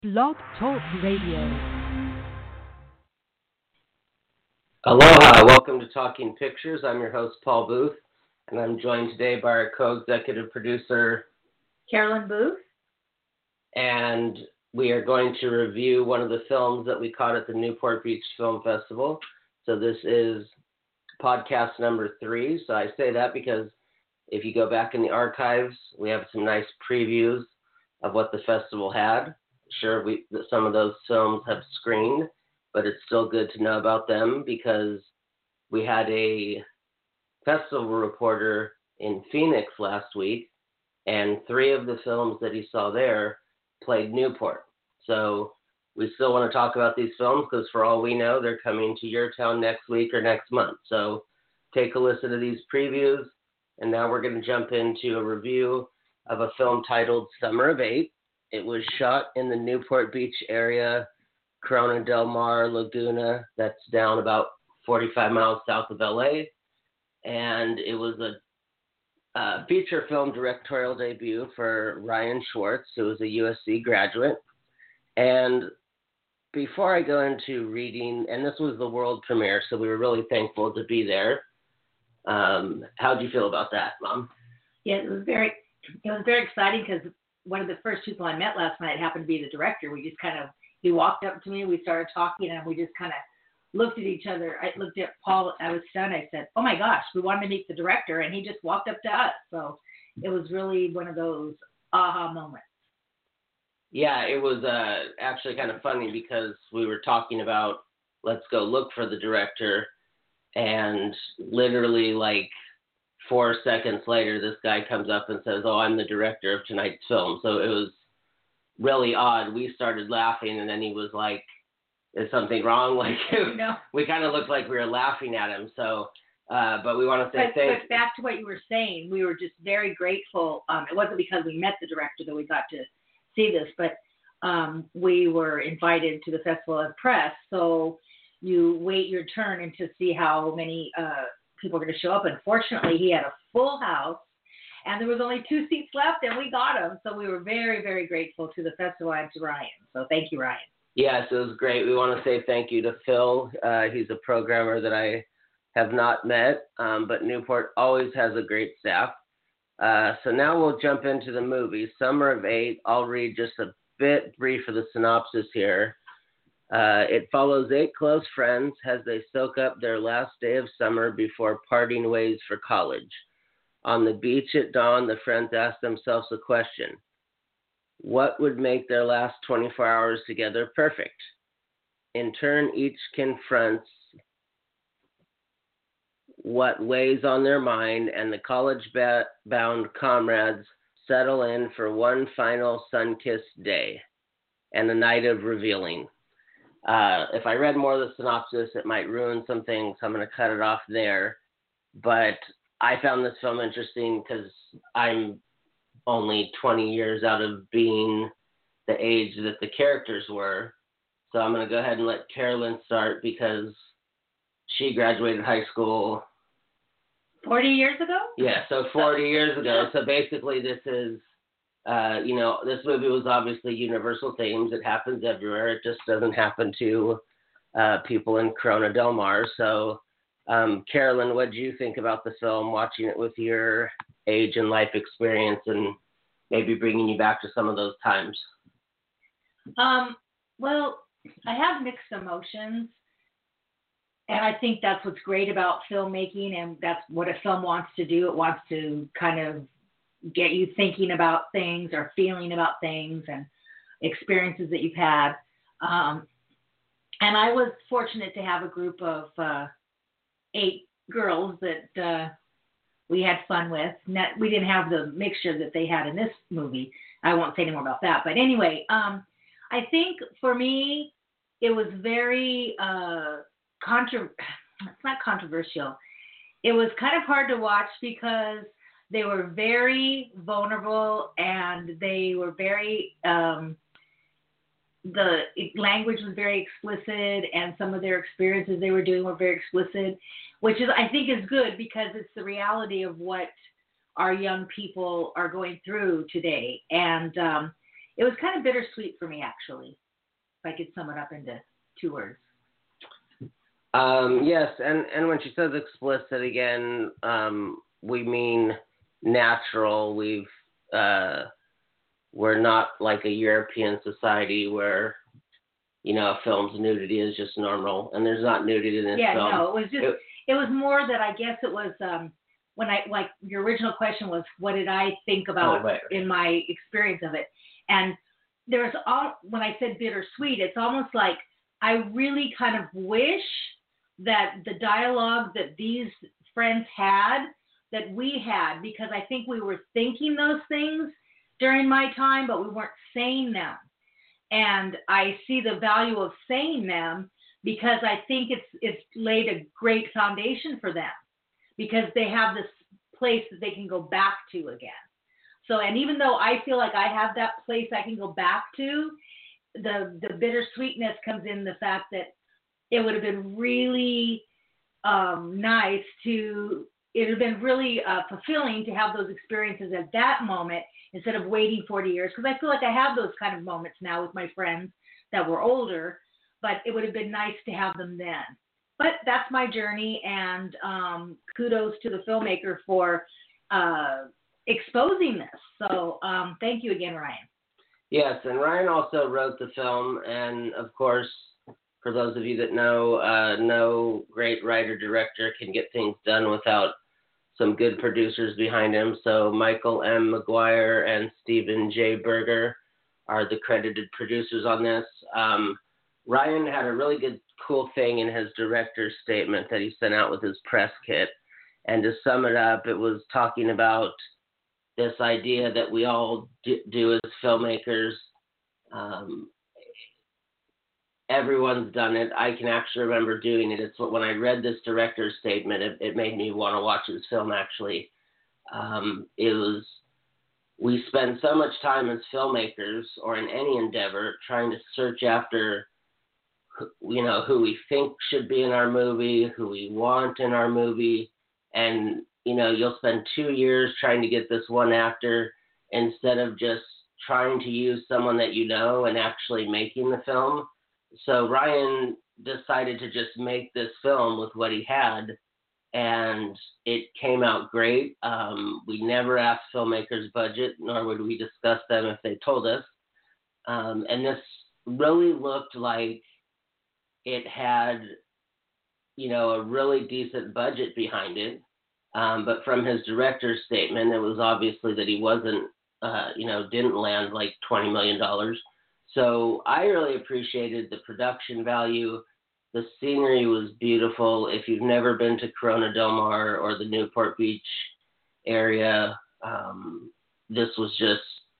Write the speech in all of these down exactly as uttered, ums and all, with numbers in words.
Blog Talk Radio. Aloha, welcome to Talking Pictures. I'm your host, Paul Booth, and I'm joined today by our co-executive producer, Carolyn Booth. And we are going to review one of the films that we caught at the Newport Beach Film Festival. So this is podcast number three. So I say that because if you go back in the archives, we have some nice previews of what the festival had. Sure, we some of those films have screened, but it's still good to know about them because we had a festival reporter in Phoenix last week, and three of the films that he saw there played Newport. So we still want to talk about these films because for all we know, they're coming to your town next week or next month. So take a listen to these previews, and now we're going to jump into a review of a film titled Summer of Eight. It was shot in the Newport Beach area, Corona Del Mar, Laguna, that's down about forty-five miles south of L A. And it was a, a feature film directorial debut for Ryan Schwartz, who was a U S C graduate. And before I go into reading, and this was the world premiere, so we were really thankful to be there. Um, how do you feel about that, Mom? Yeah, it was very, it was very exciting because one of the first people I met last night happened to be the director. We just kind of, he walked up to me, we started talking, and we just kind of looked at each other. I looked at Paul, I was stunned. I said, oh my gosh, we wanted to meet the director, and he just walked up to us. So it was really one of those aha moments. Yeah, it was uh, actually kind of funny because we were talking about let's go look for the director, and literally like four seconds later, this guy comes up and says, oh, I'm the director of tonight's film. So it was really odd. We started laughing, and then he was like, is something wrong? Like, no. We kind of looked like we were laughing at him. So, uh, but we want to say but, thanks. But back to what you were saying, we were just very grateful. Um, it wasn't because we met the director that we got to see this, but um, we were invited to the Festival of Press. So you wait your turn and to see how many uh, people are going to show up. Unfortunately, he had a full house, and there was only two seats left, and we got them. So we were very, very grateful to the festival and to Ryan. So thank you, Ryan. Yes, it was great. We want to say thank you to Phil. Uh, he's a programmer that I have not met, um, but Newport always has a great staff. Uh, so now we'll jump into the movie, Summer of Eight. I'll read just a bit brief of the synopsis here. Uh, it follows eight close friends as they soak up their last day of summer before parting ways for college. On the beach at dawn, the friends ask themselves a question. What would make their last twenty-four hours together perfect? In turn, each confronts what weighs on their mind, and the college-bound comrades settle in for one final sun-kissed day and a night of revealing. Uh, if I read more of the synopsis, it might ruin some things, so I'm going to cut it off there. But I found this film interesting because I'm only twenty years out of being the age that the characters were. So I'm going to go ahead and let Carolyn start because she graduated high school. forty years ago? Yeah, so forty years ago. So basically this is, uh, you know, this movie was obviously universal themes. It happens everywhere. It just doesn't happen to uh, people in Corona Del Mar. So um, Carolyn, what did you think about the film, watching it with your age and life experience and maybe bringing you back to some of those times? Um, well, I have mixed emotions, and I think that's what's great about filmmaking, and that's what a film wants to do. It wants to kind of get you thinking about things or feeling about things and experiences that you've had. Um, and I was fortunate to have a group of uh, eight girls that uh, we had fun with. Not, we didn't have the mixture that they had in this movie. I won't say any more about that. But anyway, um, I think for me, it was very uh, contra- it's not controversial. It was kind of hard to watch because they were very vulnerable and they were very, um, the language was very explicit and some of their experiences they were doing were very explicit, which is, I think is good because it's the reality of what our young people are going through today. And um, it was kind of bittersweet for me, actually, if I could sum it up into two words. Um, yes, and, and when she says explicit again, um, we mean natural. We've uh, we're not like a European society where, you know, a film's nudity is just normal, and there's not nudity in this yeah, film. Yeah, no, it was just it, it was more that I guess it was um, when I like your original question was what did I think about oh, right. in my experience of it, and there's all when I said bittersweet, it's almost like I really kind of wish that the dialogue that these friends had, that we had, because I think we were thinking those things during my time, but we weren't saying them. And I see the value of saying them because I think it's it's laid a great foundation for them because they have this place that they can go back to again. So, and even though I feel like I have that place I can go back to, the the bittersweetness comes in the fact that it would have been really um, nice to, it would have been really uh, fulfilling to have those experiences at that moment instead of waiting forty years. Because I feel like I have those kind of moments now with my friends that were older, but it would have been nice to have them then. But that's my journey, and um, kudos to the filmmaker for uh, exposing this. So um, thank you again, Ryan. Yes, and Ryan also wrote the film, and of course, for those of you that know, uh, no great writer-director can get things done without some good producers behind him. So Michael M. McGuire and Stephen J. Berger are the credited producers on this. Um, Ryan had a really good, cool thing in his director's statement that he sent out with his press kit. And to sum it up, it was talking about this idea that we all do, do as filmmakers. Um, Everyone's done it. I can actually remember doing it. It's what, when I read this director's statement, it, it made me want to watch this film, actually. Um, it was, we spend so much time as filmmakers or in any endeavor trying to search after, you know, who we think should be in our movie, who we want in our movie. And, you know, you'll spend two years trying to get this one actor instead of just trying to use someone that you know and actually making the film. So Ryan decided to just make this film with what he had, and it came out great. Um, we never asked filmmakers' budget, nor would we discuss them if they told us. Um, and this really looked like it had, you know, a really decent budget behind it. Um, but from his director's statement, it was obviously that he wasn't, uh, you know, didn't land like twenty million dollars. So I really appreciated the production value. The scenery was beautiful. If you've never been to Corona Del Mar or the Newport Beach area, um, this was just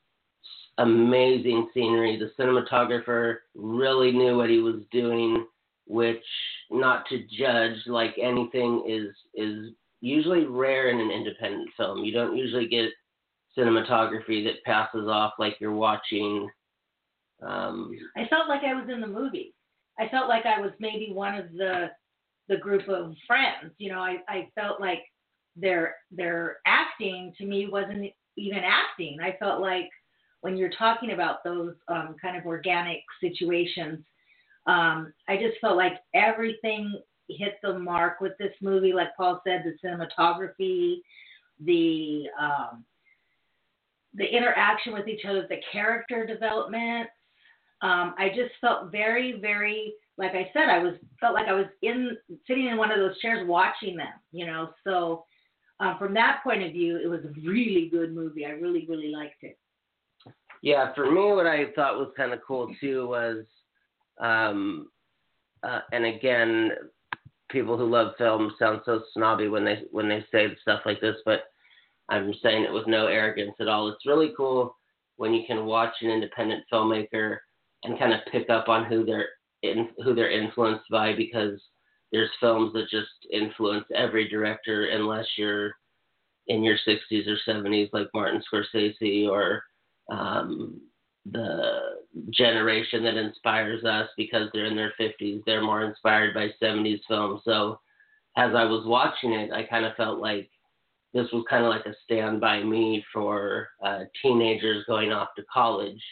amazing scenery. The cinematographer really knew what he was doing, which, not to judge, like anything, is is usually rare in an independent film. You don't usually get cinematography that passes off like you're watching. Um, I felt like I was in the movie. I felt like I was maybe one of the the group of friends. You know, I, I felt like their their acting to me wasn't even acting. I felt like when you're talking about those um, kind of organic situations, um, I just felt like everything hit the mark with this movie. Like Paul said, the cinematography, the um, the interaction with each other, the character development. Um, I just felt very, very, like I said, I was felt like I was in sitting in one of those chairs watching them, you know. So um, from that point of view, it was a really good movie. I really, really liked it. Yeah, for me, what I thought was kind of cool too was, um, uh, and again, people who love film sound so snobby when they when they say stuff like this, but I'm saying it with no arrogance at all. It's really cool when you can watch an independent filmmaker and kind of pick up on who they're in, who they're influenced by, because there's films that just influence every director unless you're in your sixties or seventies, like Martin Scorsese, or um, the generation that inspires us because they're in their fifties. They're more inspired by seventies films. So as I was watching it, I kind of felt like this was kind of like a Stand By Me for uh, teenagers going off to college.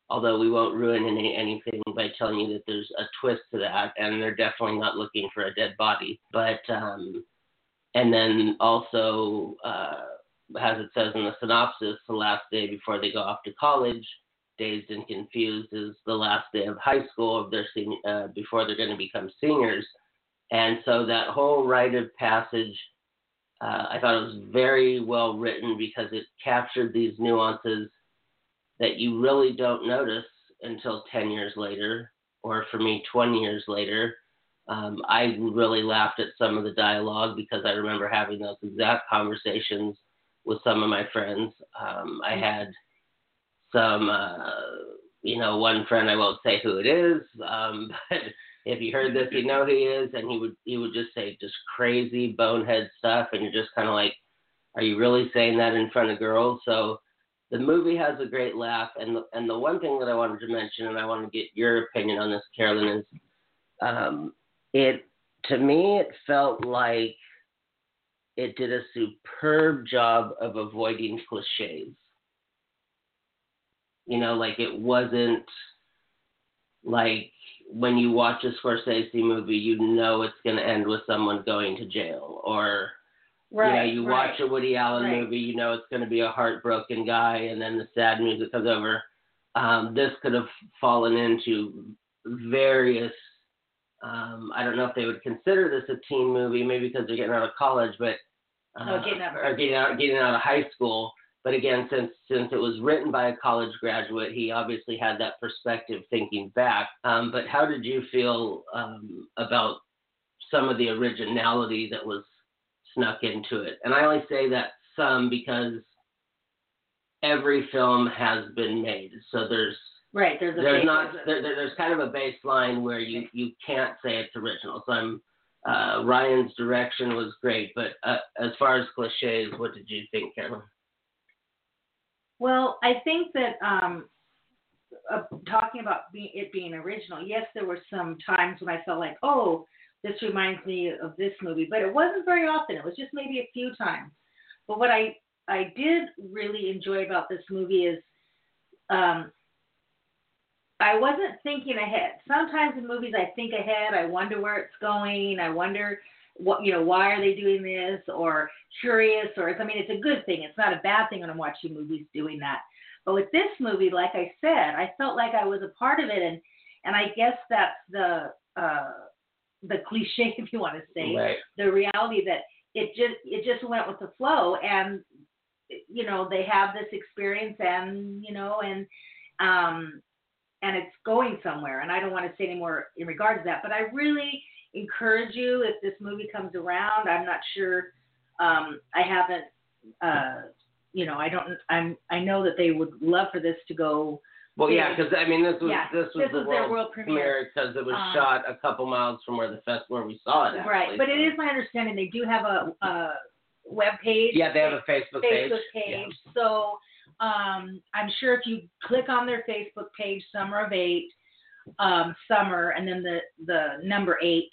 although we won't ruin any, anything by telling you that there's a twist to that, and they're definitely not looking for a dead body. But, um, and then also, uh, as it says in the synopsis, the last day before they go off to college, Dazed and Confused, is the last day of high school of their senior, uh, before they're going to become seniors. And so that whole rite of passage, uh, I thought it was very well written because it captured these nuances that you really don't notice until ten years later, or for me, twenty years later. Um, I really laughed at some of the dialogue because I remember having those exact conversations with some of my friends. Um, I had some, uh, you know, one friend, I won't say who it is, um, but if you heard this, you know who he is, and he would he would just say just crazy bonehead stuff, and you're just kind of like, are you really saying that in front of girls? So the movie has a great laugh, and the, and the one thing that I wanted to mention, and I want to get your opinion on this, Carolyn, is um, it, to me, it felt like it did a superb job of avoiding cliches. You know, like it wasn't like when you watch a Scorsese movie, you know it's going to end with someone going to jail, or right, you know, you right, watch a Woody Allen right. movie, you know it's going to be a heartbroken guy, and then the sad music comes over. Um, this could have fallen into various, um, I don't know if they would consider this a teen movie, maybe because they're getting out of college, but uh, no, getting out, or getting out, getting out of high school. But again, since since it was written by a college graduate, he obviously had that perspective thinking back. Um, but how did you feel um, about some of the originality that was snuck into it? And I only say that some because every film has been made, so there's right. There's a there's base, not there's, a, there, there's kind of a baseline where you, you can't say it's original. So I'm uh, Ryan's direction was great, but uh, as far as cliches, what did you think, Carolyn? Well, I think that um, uh, talking about be, it being original, yes, there were some times when I felt like, oh, this reminds me of this movie, but it wasn't very often. It was just maybe a few times. But what I, I did really enjoy about this movie is um, I wasn't thinking ahead. Sometimes in movies I think ahead. I wonder where it's going. I wonder what, you know, why are they doing this, or curious, or I mean, it's a good thing. It's not a bad thing when I'm watching movies doing that. But with this movie, like I said, I felt like I was a part of it, and and I guess that's the uh, the cliche, if you want to say, right. The reality that it just it just went with the flow, and you know they have this experience, and you know, and um, and it's going somewhere. And I don't want to say any more in regards to that, but I really encourage you, if this movie comes around. I'm not sure. Um, I haven't. Uh, you know, I don't. I'm. I know that they would love for this to go. Well, yeah, because I mean, this was yeah, this was this the was world, their world premiere because it was um, shot a couple miles from where the fest where we saw it. Actually, right, but it is my understanding they do have a, a web page. Yeah, they have a Facebook page. Facebook page. Yeah. So um, I'm sure if you click on their Facebook page, Summer of Eight, um, Summer, and then the the number eight.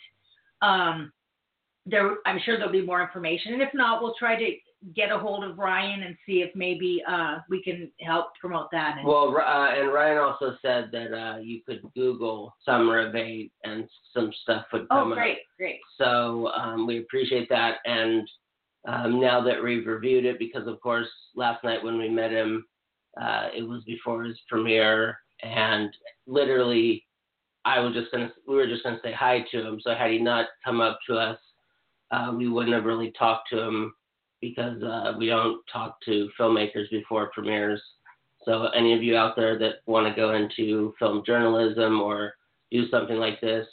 Um, there, I'm sure there'll be more information, and if not, we'll try to get a hold of Ryan and see if maybe uh, we can help promote that. And, well, uh, and Ryan also said that uh, you could Google Summer of Eight and some stuff would come oh, great, up. great. So um, we appreciate that. And um, now that we've reviewed it, because of course last night when we met him, uh, it was before his premiere, and literally I was just gonna, we were just gonna say hi to him. So had he not come up to us, uh, we wouldn't have really talked to him, because uh, we don't talk to filmmakers before premieres. So any of you out there that want to go into film journalism or do something like this,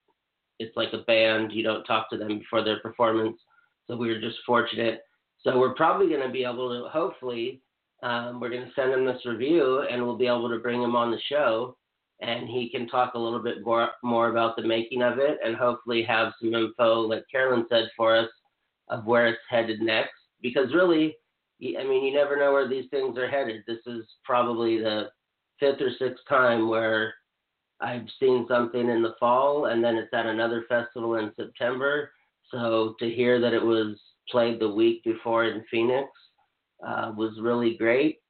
it's like a band. You don't talk to them before their performance. So we were just fortunate. So we're probably going to be able to, hopefully, um, we're going to send him this review, and we'll be able to bring him on the show, and he can talk a little bit more, more about the making of it, and hopefully have some info, like Carolyn said, for us, of where it's headed next. Because really, I mean, you never know where these things are headed. This is probably the fifth or sixth time where I've seen something in the fall, and then it's at another festival in September. So to hear that it was played the week before in Phoenix uh, was really great.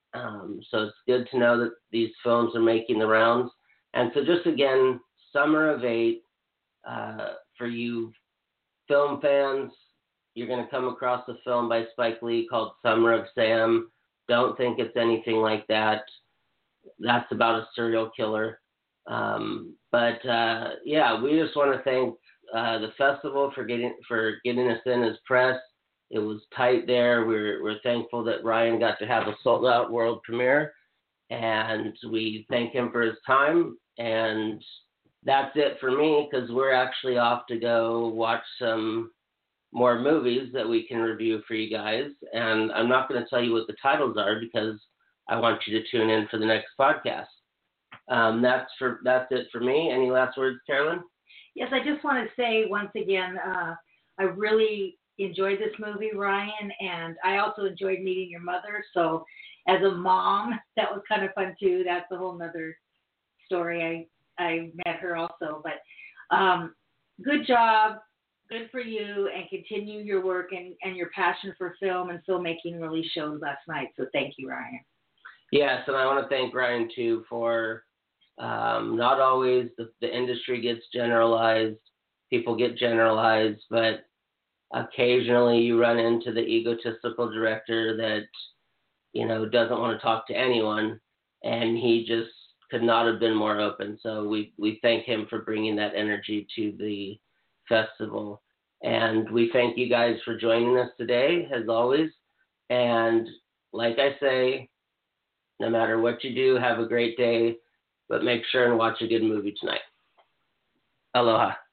Um, so it's good to know that these films are making the rounds. And so just again, Summer of Eight, uh, for you film fans, you're going to come across a film by Spike Lee called Summer of Sam. Don't think it's anything like that. That's about a serial killer. Um, but uh, yeah, we just want to thank uh, the festival for getting for getting us in as press. It was tight there. We're we're thankful that Ryan got to have a sold out world premiere, and we thank him for his time. And that's it for me, because we're actually off to go watch some more movies that we can review for you guys. And I'm not going to tell you what the titles are because I want you to tune in for the next podcast. Um, that's for that's it for me. Any last words, Carolyn? Yes, I just want to say once again, uh, I really enjoyed this movie, Ryan, and I also enjoyed meeting your mother. So as a mom, that was kind of fun too. That's a whole nother story. I, I met her also, but um, good job. Good for you, and continue your work, and, and your passion for film and filmmaking really showed last night. So thank you, Ryan. Yes, and I want to thank Ryan too for um, not always the, the industry gets generalized, people get generalized, but occasionally you run into the egotistical director that, you know, doesn't want to talk to anyone, and he just could not have been more open. So we, we thank him for bringing that energy to the festival. And we thank you guys for joining us today, as always. And like I say, no matter what you do, have a great day, but make sure and watch a good movie tonight. Aloha.